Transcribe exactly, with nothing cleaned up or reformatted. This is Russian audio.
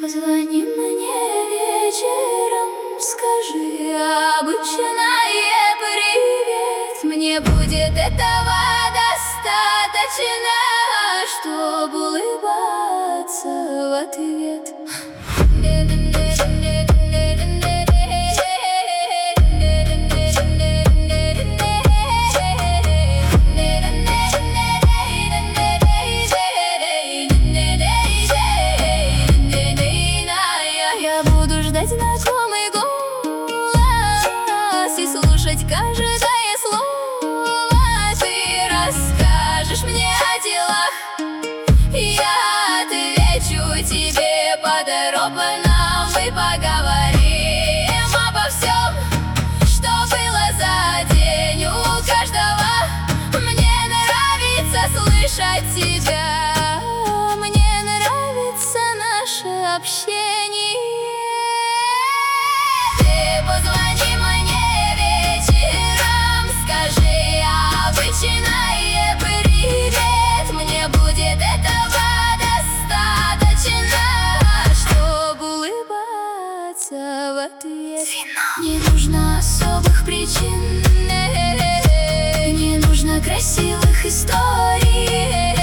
позвони мне вечером, скажи обычное привет. Мне будет этого достаточно, чтобы улыбаться в ответ. Я буду ждать знакомый голос и слушать каждое слово. Ты расскажешь мне о делах, я отвечу тебе подробно. Мы поговорим обо всем, что было за день у каждого. Мне нравится слышать тебя, мне нравится наше общение. Позвони мне вечером, скажи обычное привет. Мне будет этого достаточно, чтобы улыбаться в ответ. Не нужно особых причин, не нужно красивых историй.